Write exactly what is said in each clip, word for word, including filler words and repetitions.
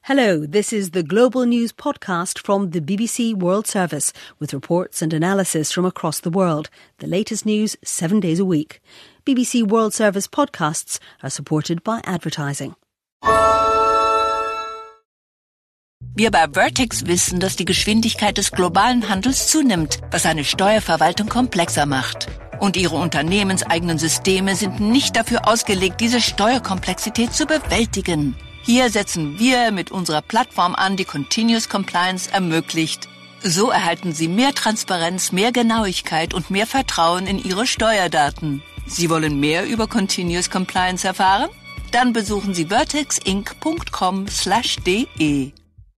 Hello, this is the Global News podcast from the B B C World Service with reports and analysis from across the world. The latest news seven days a week. B B C World Service podcasts are supported by advertising. Wir bei Vertex wissen, dass die Geschwindigkeit des globalen Handels zunimmt, was eine Steuerverwaltung komplexer macht. Und ihre unternehmenseigenen Systeme sind nicht dafür ausgelegt, diese Steuerkomplexität zu bewältigen. Hier setzen wir mit unserer Plattform an, die Continuous Compliance ermöglicht. So erhalten Sie mehr Transparenz, mehr Genauigkeit und mehr Vertrauen in Ihre Steuerdaten. Sie wollen mehr über Continuous Compliance erfahren? Dann besuchen Sie vertexinc punkt com slash de.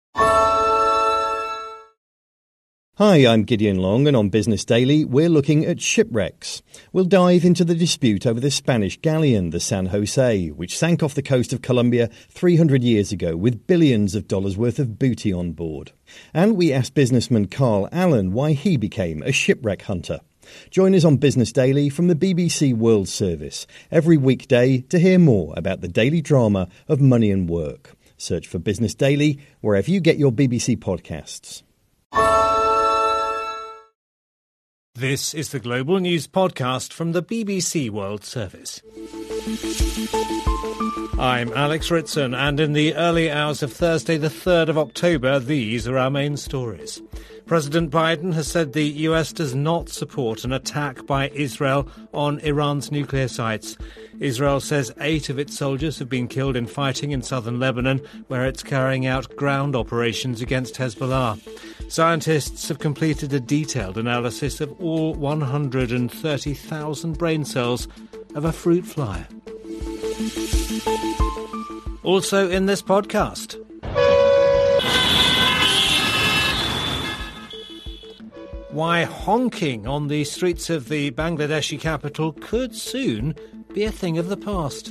Hi, I'm Gideon Long, and on Business Daily, we're looking at shipwrecks. We'll dive into the dispute over the Spanish galleon, the San Jose, which sank off the coast of Colombia three hundred years ago with billions of dollars worth of booty on board. And we asked businessman Carl Allen why he became a shipwreck hunter. Join us on Business Daily from the B B C World Service every weekday to hear more about the daily drama of money and work. Search for Business Daily wherever you get your B B C podcasts. This is the Global News podcast from the B B C World Service. I'm Alex Ritson, and in the early hours of Thursday, the third of October, these are our main stories. President Biden has said the U S does not support an attack by Israel on Iran's nuclear sites. Israel says eight of its soldiers have been killed in fighting in southern Lebanon, where it's carrying out ground operations against Hezbollah. Scientists have completed a detailed analysis of all one hundred thirty thousand brain cells of a fruit fly. Also in this podcast, why honking on the streets of the Bangladeshi capital could soon be a thing of the past.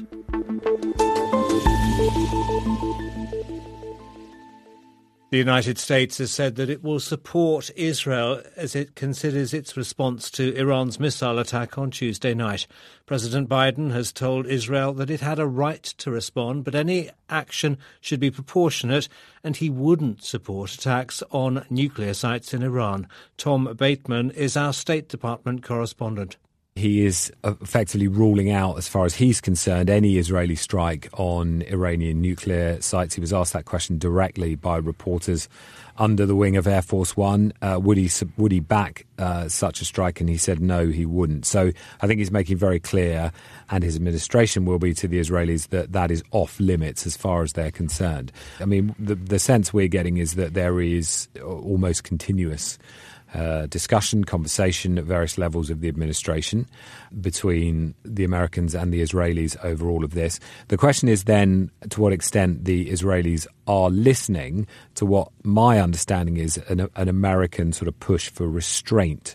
The United States has said that it will support Israel as it considers its response to Iran's missile attack on Tuesday night. President Biden has told Israel that it had a right to respond, but any action should be proportionate, and he wouldn't support attacks on nuclear sites in Iran. Tom Bateman is our State Department correspondent. He is effectively ruling out, as far as he's concerned, any Israeli strike on Iranian nuclear sites. He was asked that question directly by reporters under the wing of Air Force One. Uh, would he would he back uh, such a strike? And he said no, he wouldn't. So I think he's making very clear, and his administration will be to the Israelis, that that is off limits as far as they're concerned. I mean, the, the sense we're getting is that there is almost continuous Uh, discussion, conversation at various levels of the administration between the Americans and the Israelis over all of this. The question is then to what extent the Israelis are listening to what my understanding is an, an American sort of push for restraint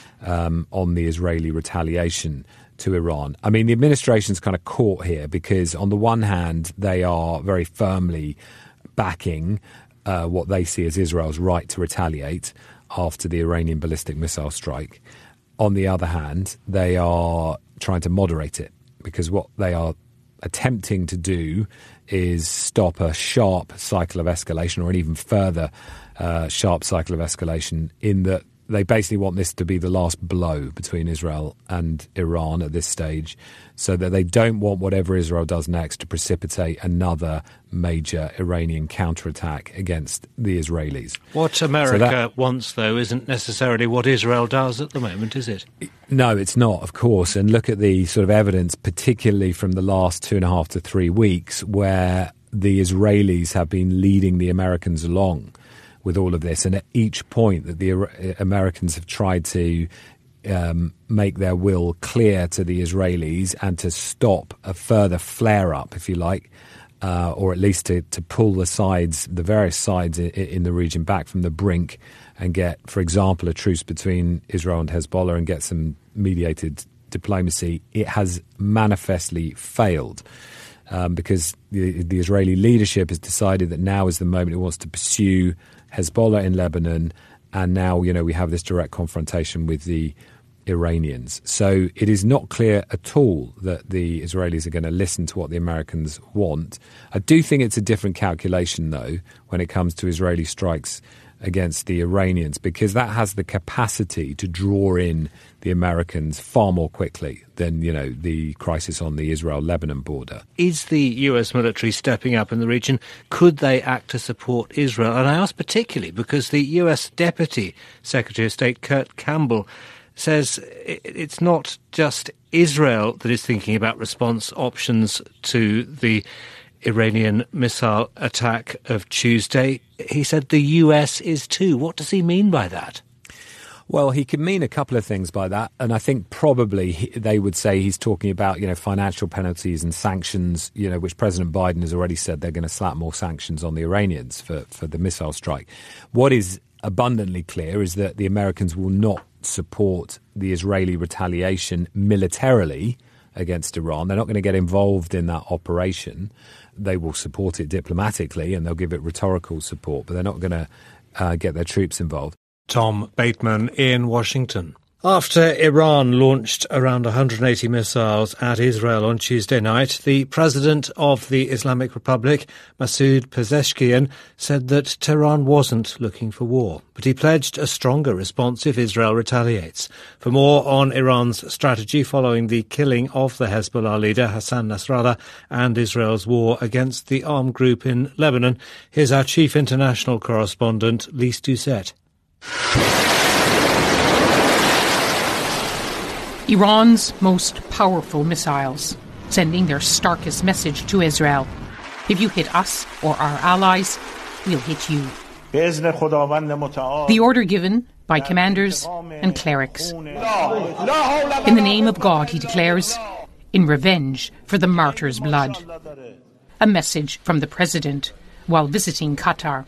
um, on the Israeli retaliation to Iran. I mean, the administration's kind of caught here because on the one hand, they are very firmly backing uh, what they see as Israel's right to retaliate after the Iranian ballistic missile strike. On the other hand, they are trying to moderate it because what they are attempting to do is stop a sharp cycle of escalation, or an even further uh, sharp cycle of escalation, in that they basically want this to be the last blow between Israel and Iran at this stage, so that they don't want whatever Israel does next to precipitate another major Iranian counterattack against the Israelis. What America so that, wants, though, isn't necessarily what Israel does at the moment, is it? No, it's not, of course. And look at the sort of evidence, particularly from the last two and a half to three weeks, where the Israelis have been leading the Americans along with all of this. And at each point that the Americans have tried to um, make their will clear to the Israelis and to stop a further flare-up, if you like, uh, or at least to, to pull the sides, the various sides in, in the region back from the brink and get, for example, a truce between Israel and Hezbollah and get some mediated diplomacy, it has manifestly failed. Um, because the, the Israeli leadership has decided that now is the moment it wants to pursue Hezbollah in Lebanon, and now, you know, we have this direct confrontation with the Iranians. So it is not clear at all that the Israelis are going to listen to what the Americans want. I do think it's a different calculation, though, when it comes to Israeli strikes against the Iranians, because that has the capacity to draw in the Americans far more quickly than, you know, the crisis on the Israel-Lebanon border. Is the U S military stepping up in the region? Could they act to support Israel? And I ask particularly because the U S Deputy Secretary of State, Kurt Campbell, says it's not just Israel that is thinking about response options to the Iranian missile attack of Tuesday. He said the U S is too. What does he mean by that? Well, he could mean a couple of things by that, and I think probably he, they would say he's talking about, you know, financial penalties and sanctions, you know, which President Biden has already said they're going to slap more sanctions on the Iranians for, for the missile strike. What is abundantly clear is that the Americans will not support the Israeli retaliation militarily against Iran. They're not going to get involved in that operation. They will support it diplomatically and they'll give it rhetorical support, but they're not going to uh, get their troops involved. Tom Bateman in Washington. After Iran launched around one hundred eighty missiles at Israel on Tuesday night, the president of the Islamic Republic, Masoud Pezeshkian, said that Tehran wasn't looking for war, but he pledged a stronger response if Israel retaliates. For more on Iran's strategy following the killing of the Hezbollah leader Hassan Nasrallah and Israel's war against the armed group in Lebanon, here's our chief international correspondent, Lise Doucette. Iran's most powerful missiles, sending their starkest message to Israel. If you hit us or our allies, we'll hit you. The order given by commanders and clerics. In the name of God, he declares, in revenge for the martyrs' blood. A message from the president while visiting Qatar.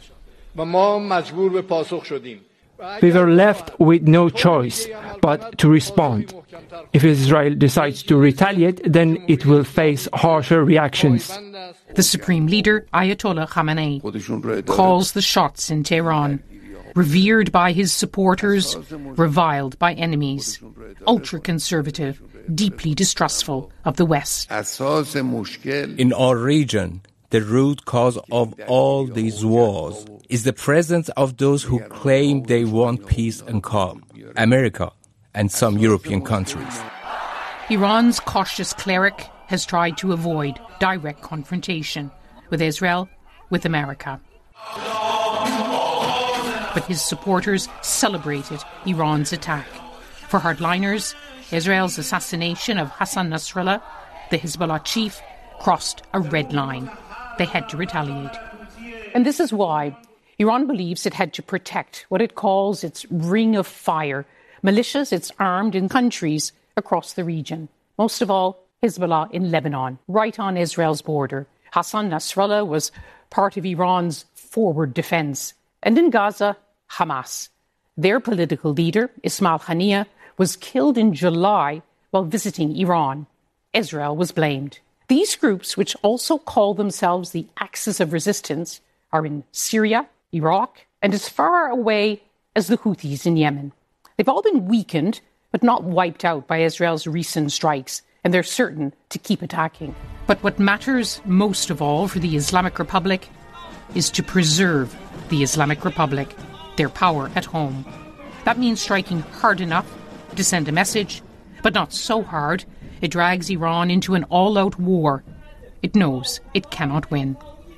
We were left with no choice but to respond. If Israel decides to retaliate, then it will face harsher reactions. The supreme leader, Ayatollah Khamenei, calls the shots in Tehran. Revered by his supporters, reviled by enemies. Ultra-conservative, deeply distrustful of the West. In our region, the root cause of all these wars is the presence of those who claim they want peace and calm, America and some European countries. Iran's cautious cleric has tried to avoid direct confrontation with Israel, with America. But his supporters celebrated Iran's attack. For hardliners, Israel's assassination of Hassan Nasrallah, the Hezbollah chief, crossed a red line. They had to retaliate. And this is why Iran believes it had to protect what it calls its ring of fire, militias it's armed in countries across the region. Most of all, Hezbollah in Lebanon, right on Israel's border. Hassan Nasrallah was part of Iran's forward defense. And in Gaza, Hamas. Their political leader, Ismail Haniyeh, was killed in July while visiting Iran. Israel was blamed. These groups, which also call themselves the Axis of Resistance, are in Syria, Iraq, and as far away as the Houthis in Yemen. They've all been weakened, but not wiped out by Israel's recent strikes, and they're certain to keep attacking. But what matters most of all for the Islamic Republic is to preserve the Islamic Republic, their power at home. That means striking hard enough to send a message, but not so hard it drags Iran into an all-out war. It knows it cannot win.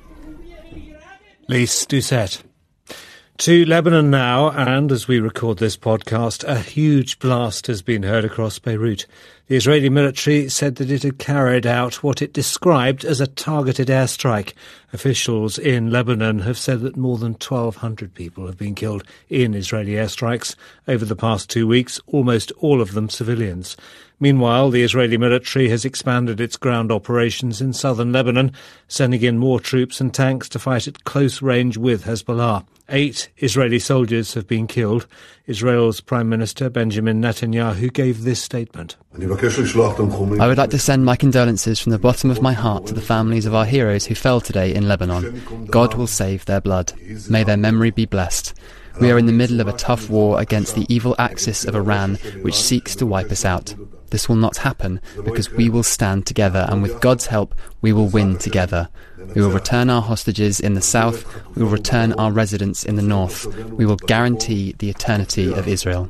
Lise Doucette. To Lebanon now, and as we record this podcast, a huge blast has been heard across Beirut. The Israeli military said that it had carried out what it described as a targeted airstrike. Officials in Lebanon have said that more than twelve hundred people have been killed in Israeli airstrikes over the past two weeks, almost all of them civilians. Meanwhile, the Israeli military has expanded its ground operations in southern Lebanon, sending in more troops and tanks to fight at close range with Hezbollah. Eight Israeli soldiers have been killed. Israel's Prime Minister Benjamin Netanyahu gave this statement. I would like to send my condolences from the bottom of my heart to the families of our heroes who fell today in Lebanon. God will save their blood. May their memory be blessed. We are in the middle of a tough war against the evil axis of Iran, which seeks to wipe us out. This will not happen because we will stand together, and with God's help, we will win together. We will return our hostages in the south. We will return our residents in the north. We will guarantee the eternity of Israel.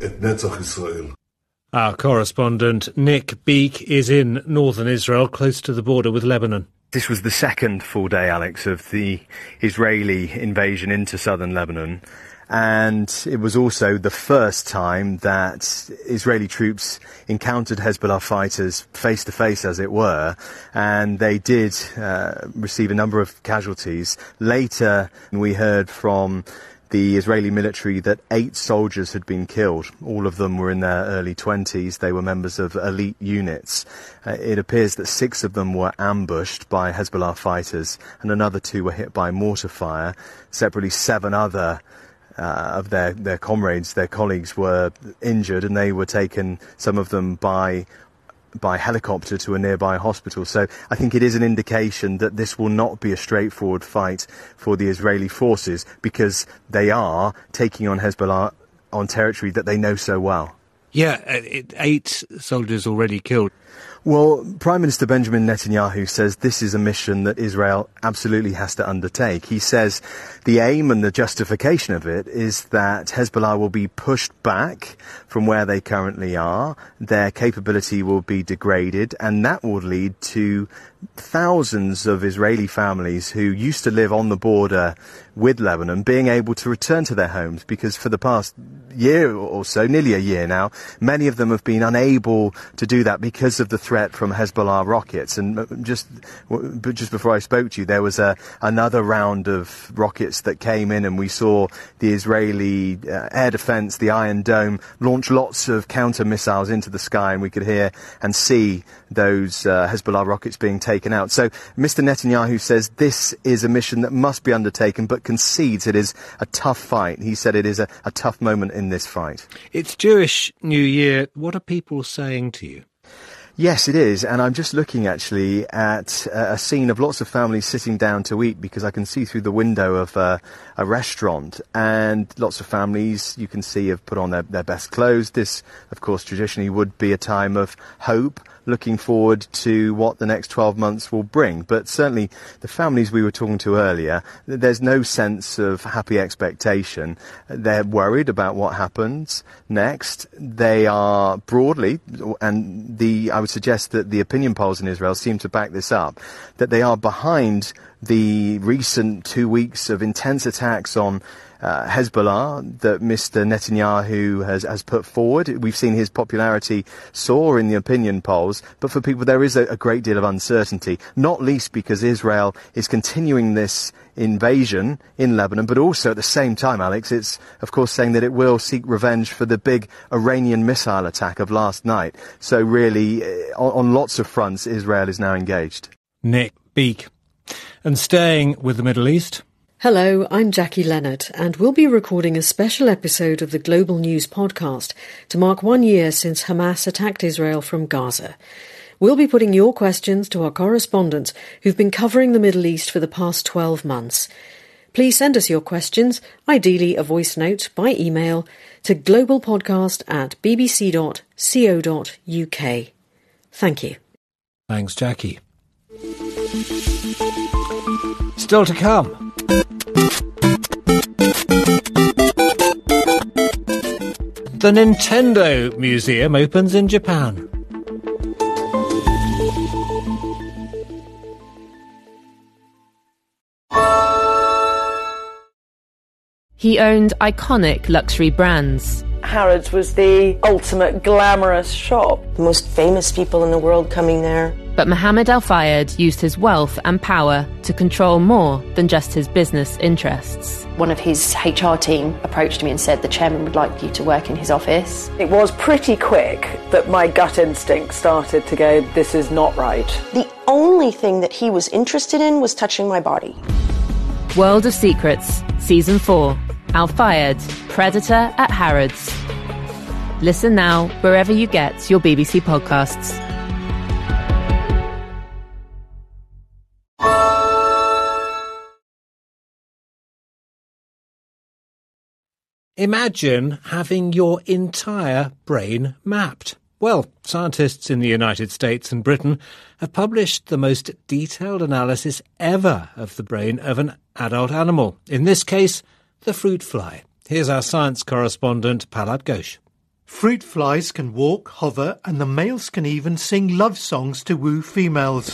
Our correspondent Nick Beake is in northern Israel, close to the border with Lebanon. This was the second full day, Alex, of the Israeli invasion into southern Lebanon. And it was also the first time that Israeli troops encountered Hezbollah fighters face to face, as it were, and they did uh, receive a number of casualties. Later, we heard from the Israeli military that eight soldiers had been killed. All of them were in their early twenties. They were members of elite units. Uh, it appears that six of them were ambushed by Hezbollah fighters, and another two were hit by mortar fire. Separately, seven other Uh, of their, their comrades, their colleagues, were injured, and they were taken, some of them by by helicopter, to a nearby hospital. So I think it is an indication that this will not be a straightforward fight for the Israeli forces, because they are taking on Hezbollah on territory that they know so well. Yeah, eight soldiers already killed. Well, Prime Minister Benjamin Netanyahu says this is a mission that Israel absolutely has to undertake. He says the aim and the justification of it is that Hezbollah will be pushed back from where they currently are, their capability will be degraded, and that will lead to thousands of Israeli families who used to live on the border with Lebanon being able to return to their homes, because for the past year or so, nearly a year now, many of them have been unable to do that because of the threat from Hezbollah rockets. And just just before I spoke to you, there was a, another round of rockets that came in, and we saw the Israeli uh, air defense, the Iron Dome, launch lots of counter missiles into the sky, and we could hear and see those uh, Hezbollah rockets being taken out. So Mister Netanyahu says this is a mission that must be undertaken, but concedes it is a tough fight. He said it is a, a tough moment in this fight. It's Jewish New Year. What are people saying to you? Yes, it is, and I'm just looking actually at a scene of lots of families sitting down to eat, because I can see through the window of uh, a restaurant, and lots of families you can see have put on their, their best clothes. This, of course, traditionally would be a time of hope, looking forward to what the next twelve months will bring. But certainly the families we were talking to earlier, there's no sense of happy expectation. They're worried about what happens next. They are broadly, and the I would suggest that the opinion polls in Israel seem to back this up, that they are behind the recent two weeks of intense attacks on Uh, Hezbollah that Mister Netanyahu has, has put forward. We've seen his popularity soar in the opinion polls, but for people there is a, a great deal of uncertainty, not least because Israel is continuing this invasion in Lebanon, but also at the same time, Alex, it's of course saying that it will seek revenge for the big Iranian missile attack of last night. So really, on, on lots of fronts, Israel is now engaged. Nick Beake. And staying with the Middle East... Hello, I'm Jackie Leonard, and we'll be recording a special episode of the Global News podcast to mark one year since Hamas attacked Israel from Gaza. We'll be putting your questions to our correspondents who've been covering the Middle East for the past twelve months. Please send us your questions, ideally a voice note by email, to globalpodcast at bbc dot co dot uk. Thank you. Thanks, Jackie. Still to come. The Nintendo Museum opens in Japan. He owned iconic luxury brands. Harrods was the ultimate glamorous shop. The most famous people in the world coming there. But Mohammed Al Fayed used his wealth and power to control more than just his business interests. One of his H R team approached me and said the chairman would like you to work in his office. It was pretty quick that my gut instinct started to go, this is not right. The only thing that he was interested in was touching my body. World of Secrets, Season four. Al Fayed, Predator at Harrods. Listen now wherever you get your B B C podcasts. Imagine having your entire brain mapped. Well, scientists in the United States and Britain have published the most detailed analysis ever of the brain of an adult animal, in this case, the fruit fly. Here's our science correspondent, Pallab Ghosh. Fruit flies can walk, hover, and the males can even sing love songs to woo females.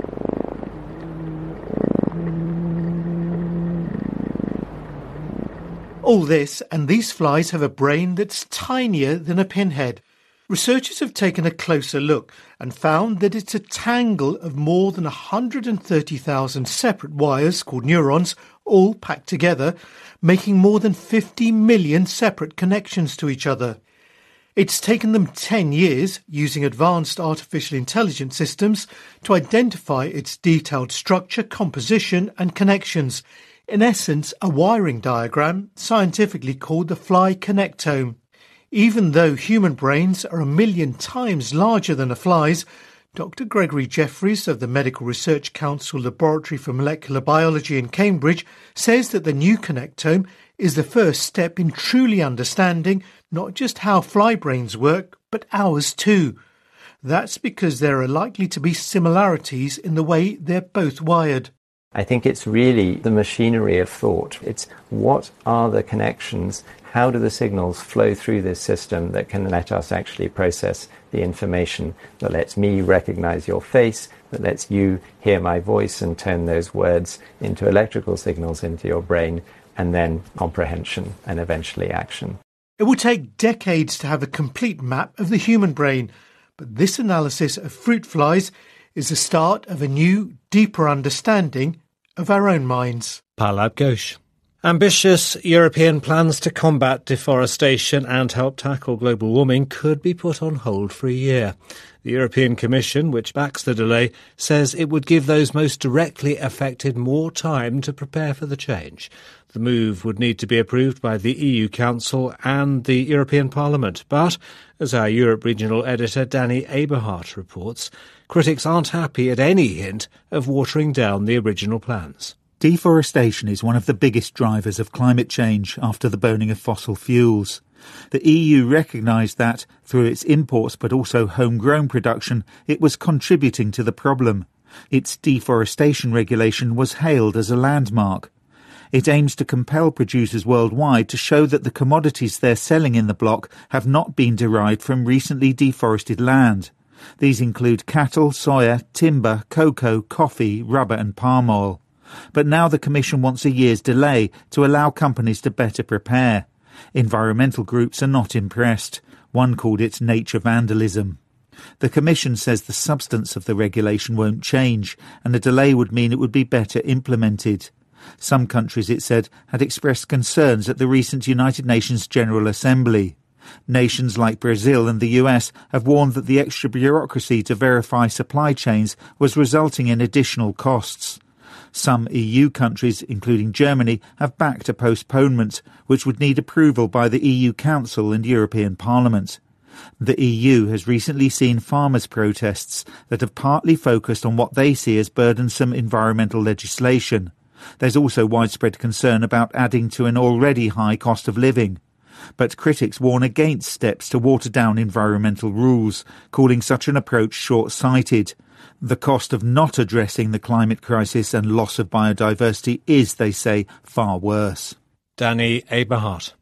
All this, and these flies have a brain that's tinier than a pinhead. Researchers have taken a closer look and found that it's a tangle of more than one hundred thirty thousand separate wires, called neurons, all packed together, making more than fifty million separate connections to each other. It's taken them ten years, using advanced artificial intelligence systems, to identify its detailed structure, composition and connections. In essence, a wiring diagram, scientifically called the fly connectome. Even though human brains are a million times larger than a fly's, Doctor Gregory Jeffries of the Medical Research Council Laboratory for Molecular Biology in Cambridge says that the new connectome is the first step in truly understanding not just how fly brains work, but ours too. That's because there are likely to be similarities in the way they're both wired. I think it's really the machinery of thought. It's what are the connections, how do the signals flow through this system that can let us actually process the information, that lets me recognize your face, that lets you hear my voice and turn those words into electrical signals into your brain, and then comprehension and eventually action. It will take decades to have a complete map of the human brain, but this analysis of fruit flies is the start of a new, deeper understanding of our own minds. Pallab Ghosh. Ambitious European plans to combat deforestation and help tackle global warming could be put on hold for a year. The European Commission, which backs the delay, says it would give those most directly affected more time to prepare for the change. The move would need to be approved by the E U Council and the European Parliament. But, as our Europe regional editor Danny Eberhardt reports, critics aren't happy at any hint of watering down the original plans. Deforestation is one of the biggest drivers of climate change after the burning of fossil fuels. The E U recognised that, through its imports but also homegrown production, it was contributing to the problem. Its deforestation regulation was hailed as a landmark. It aims to compel producers worldwide to show that the commodities they're selling in the bloc have not been derived from recently deforested land. These include cattle, soya, timber, cocoa, coffee, rubber and palm oil. But now the Commission wants a year's delay to allow companies to better prepare. Environmental groups are not impressed. One called it nature vandalism. The Commission says the substance of the regulation won't change, and a delay would mean it would be better implemented. Some countries, it said, had expressed concerns at the recent United Nations General Assembly. Nations like Brazil and the U S have warned that the extra bureaucracy to verify supply chains was resulting in additional costs. Some E U countries, including Germany, have backed a postponement, which would need approval by the E U Council and European Parliament. The E U has recently seen farmers' protests that have partly focused on what they see as burdensome environmental legislation. There's also widespread concern about adding to an already high cost of living. But critics warn against steps to water down environmental rules, calling such an approach short-sighted. The cost of not addressing the climate crisis and loss of biodiversity is, they say, far worse. Danny Eberhardt.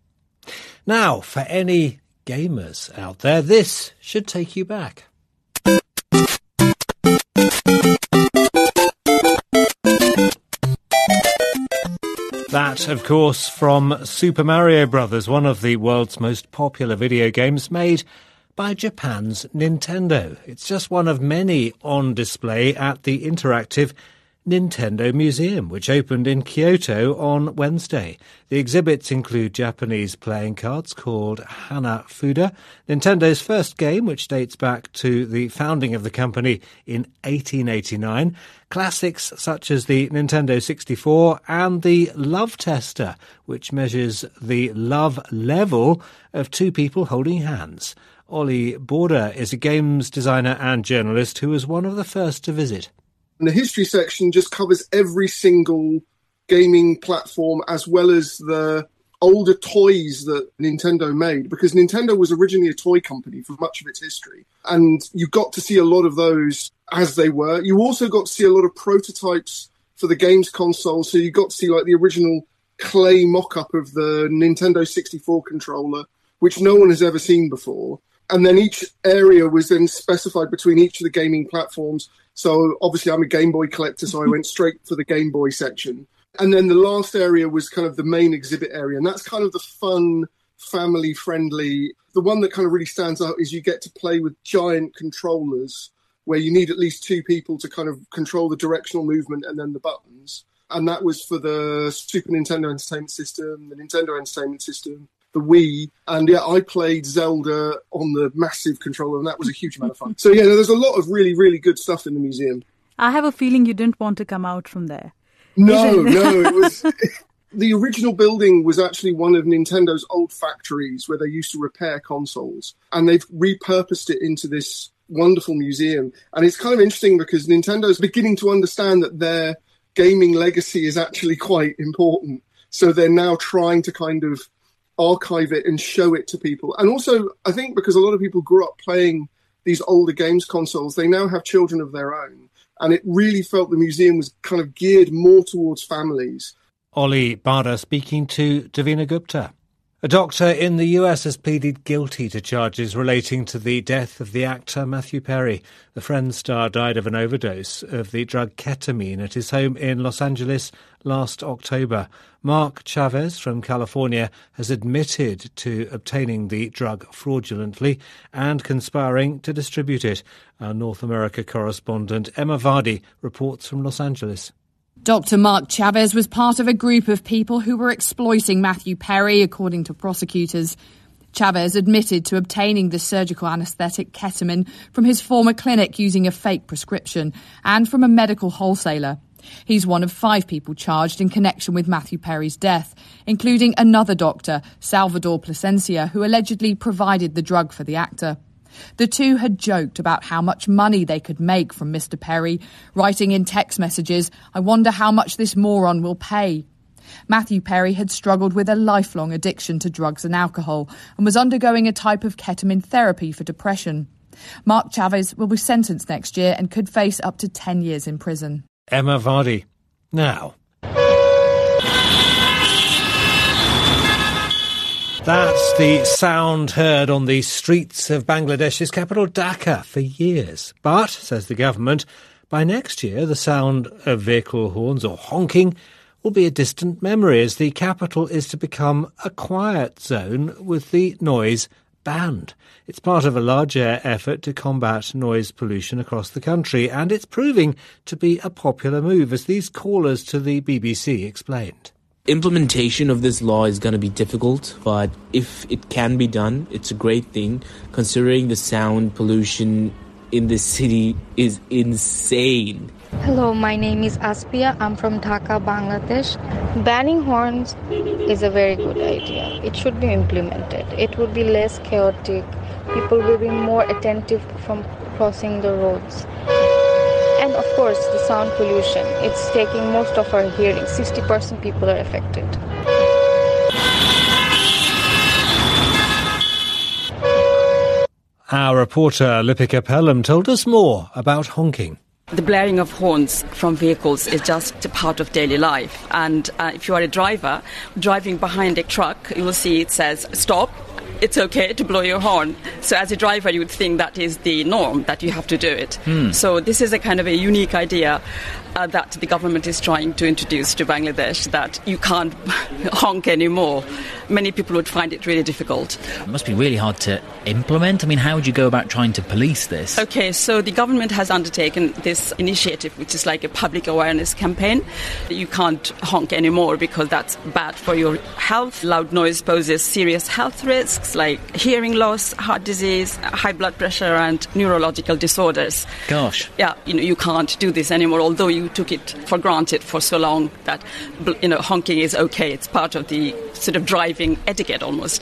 Now, for any gamers out there, this should take you back. That, of course, from Super Mario Bros., one of the world's most popular video games made by Japan's Nintendo. It's just one of many on display at the interactive Nintendo Museum, which opened in Kyoto on Wednesday. The exhibits include Japanese playing cards called Hanafuda, Nintendo's first game, which dates back to the founding of the company in eighteen eighty-nine, classics such as the Nintendo sixty-four and the Love Tester, which measures the love level of two people holding hands. Ollie Border is a games designer and journalist who was one of the first to visit. And the history section just covers every single gaming platform as well as the older toys that Nintendo made, because Nintendo was originally a toy company for much of its history. And you got to see a lot of those as they were. You also got to see a lot of prototypes for the games console. So you got to see like the original clay mock-up of the Nintendo sixty-four controller, which no one has ever seen before. And then each area was then specified between each of the gaming platforms. So obviously I'm a Game Boy collector, so I went straight for the Game Boy section. And then the last area was kind of the main exhibit area. And that's kind of the fun, family-friendly. The one that kind of really stands out is you get to play with giant controllers where you need at least two people to kind of control the directional movement and then the buttons. And that was for the Super Nintendo Entertainment System, the Nintendo Entertainment System, the Wii. And yeah, I played Zelda on the massive controller, and that was a huge amount of fun. So yeah, there's a lot of really, really good stuff in the museum. I have a feeling you didn't want to come out from there. No, no, it was... The original building was actually one of Nintendo's old factories where they used to repair consoles. And they've repurposed it into this wonderful museum. And it's kind of interesting because Nintendo's beginning to understand that their gaming legacy is actually quite important. So they're now trying to kind of archive it and show it to people. And also, I think because a lot of people grew up playing these older games consoles, they now have children of their own. And it really felt the museum was kind of geared more towards families. Ollie Bada speaking to Davina Gupta. A doctor in the U S has pleaded guilty to charges relating to the death of the actor Matthew Perry. The Friends star died of an overdose of the drug ketamine at his home in Los Angeles last October. Mark Chavez from California has admitted to obtaining the drug fraudulently and conspiring to distribute it. Our North America correspondent Emma Vardy reports from Los Angeles. Doctor Mark Chavez was part of a group of people who were exploiting Matthew Perry, according to prosecutors. Chavez admitted to obtaining the surgical anaesthetic ketamine from his former clinic using a fake prescription and from a medical wholesaler. He's one of five people charged in connection with Matthew Perry's death, including another doctor, Salvador Plasencia, who allegedly provided the drug for the actor. The two had joked about how much money they could make from Mister Perry, writing in text messages, "I wonder how much this moron will pay." Matthew Perry had struggled with a lifelong addiction to drugs and alcohol and was undergoing a type of ketamine therapy for depression. Mark Chavez will be sentenced next year and could face up to ten years in prison. Emma Vardy. Now. That's the sound heard on the streets of Bangladesh's capital, Dhaka, for years. But, says the government, by next year the sound of vehicle horns or honking will be a distant memory as the capital is to become a quiet zone with the noise banned. It's part of a larger effort to combat noise pollution across the country, and it's proving to be a popular move, as these callers to the B B C explained. Implementation of this law is going to be difficult, but if it can be done, it's a great thing, considering the sound pollution in this city is insane. Hello, my name is Aspia. I'm from Dhaka, Bangladesh. Banning horns is a very good idea. It should be implemented. It would be less chaotic. People will be more attentive from crossing the roads. And of course, the sound pollution. It's taking most of our hearing. sixty percent people are affected. Our reporter Lipika Pelham told us more about honking. The blaring of horns from vehicles is just a part of daily life. And uh, if you are a driver, driving behind a truck, you will see it says, "Stop. It's okay to blow your horn." So as a driver, you would think that is the norm, that you have to do it. Hmm. So this is a kind of a unique idea uh, that the government is trying to introduce to Bangladesh, that you can't honk anymore. Many people would find it really difficult. It must be really hard to implement. I mean, how would you go about trying to police this? Okay, so the government has undertaken this initiative, which is like a public awareness campaign. You can't honk anymore because that's bad for your health. Loud noise poses serious health risks like hearing loss, heart disease, high blood pressure and neurological disorders. Gosh. Yeah, you know, you can't do this anymore, although you took it for granted for so long that, you know, honking is okay. It's part of the sort of driving etiquette almost.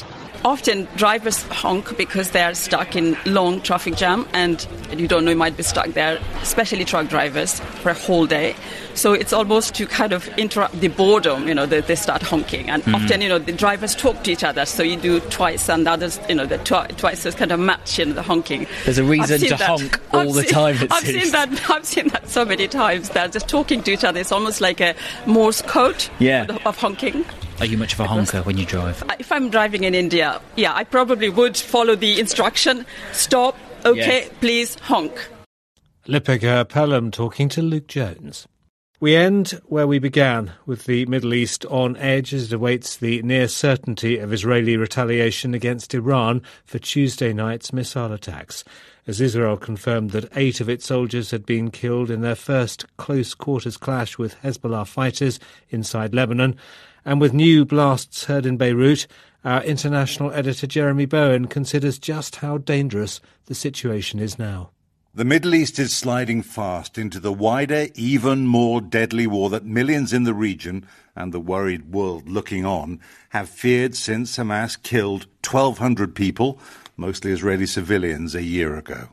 Often drivers honk because they're stuck in long traffic jam and you don't know you might be stuck there, especially truck drivers, for a whole day. So it's almost to kind of interrupt the boredom, you know, they, they start honking. And mm-hmm. often, you know, the drivers talk to each other, so you do twice and the others, you know, the twi- twice is kind of match in the honking. There's a reason to that. honk all I've the seen, time, it I've seems. seen that. I've seen that so many times. They're just talking to each other. It's almost like a Morse code yeah. of, of honking. Are you much of a honker when you drive? If I'm driving in India, yeah, I probably would follow the instruction. Stop, okay, yes. please honk. Lipika Pelham talking to Luke Jones. We end where we began, with the Middle East on edge as it awaits the near certainty of Israeli retaliation against Iran for Tuesday night's missile attacks, as Israel confirmed that eight of its soldiers had been killed in their first close-quarters clash with Hezbollah fighters inside Lebanon. And with new blasts heard in Beirut, our international editor Jeremy Bowen considers just how dangerous the situation is now. The Middle East is sliding fast into the wider, even more deadly war that millions in the region and the worried world looking on have feared since Hamas killed twelve hundred people, mostly Israeli civilians, a year ago.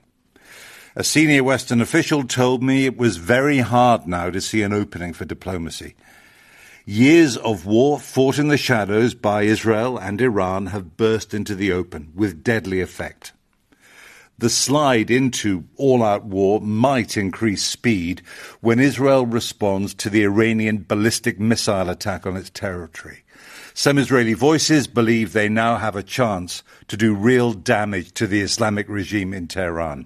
A senior Western official told me it was very hard now to see an opening for diplomacy. Years of war fought in the shadows by Israel and Iran have burst into the open with deadly effect. The slide into all-out war might increase speed when Israel responds to the Iranian ballistic missile attack on its territory. Some Israeli voices believe they now have a chance to do real damage to the Islamic regime in Tehran.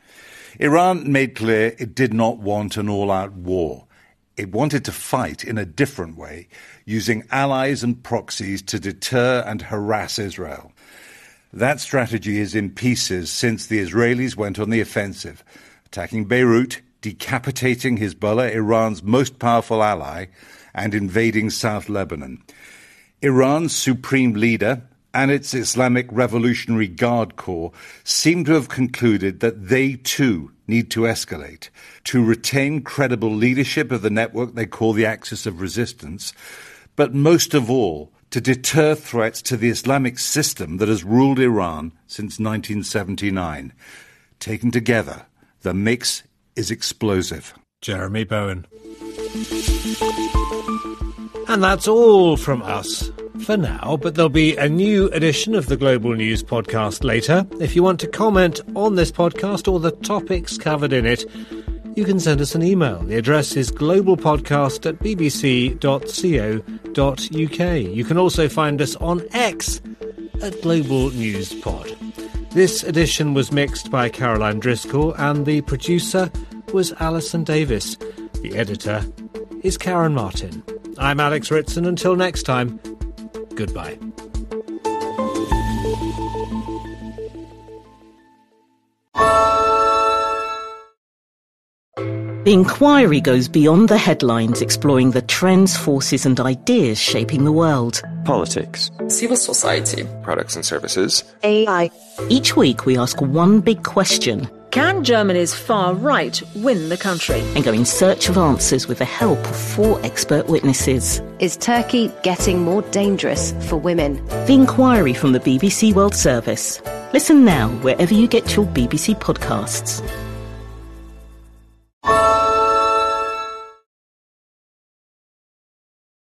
Iran made clear it did not want an all-out war. It wanted to fight in a different way, using allies and proxies to deter and harass Israel. That strategy is in pieces since the Israelis went on the offensive, attacking Beirut, decapitating Hezbollah, Iran's most powerful ally, and invading South Lebanon. Iran's supreme leader and its Islamic Revolutionary Guard Corps seem to have concluded that they too need to escalate, to retain credible leadership of the network they call the Axis of Resistance, but most of all, to deter threats to the Islamic system that has ruled Iran since nineteen seventy-nine. Taken together, the mix is explosive. Jeremy Bowen. And that's all from us for now, but there'll be a new edition of the Global News podcast later. If you want to comment on this podcast or the topics covered in it, you can send us an email. The address is globalpodcast at b b c dot co dot u k. You can also find us on X at Global News Pod. This edition was mixed by Caroline Driscoll and the producer was Alison Davis. The editor is Karen Martin. I'm Alex Ritson. Until next time, goodbye. The Inquiry goes beyond the headlines, exploring the trends, forces and ideas shaping the world. Politics. Civil society. Products and services. A I. Each week we ask one big question. Can Germany's far right win the country? And go in search of answers with the help of four expert witnesses. Is Turkey getting more dangerous for women? The Inquiry from the B B C World Service. Listen now wherever you get your B B C podcasts.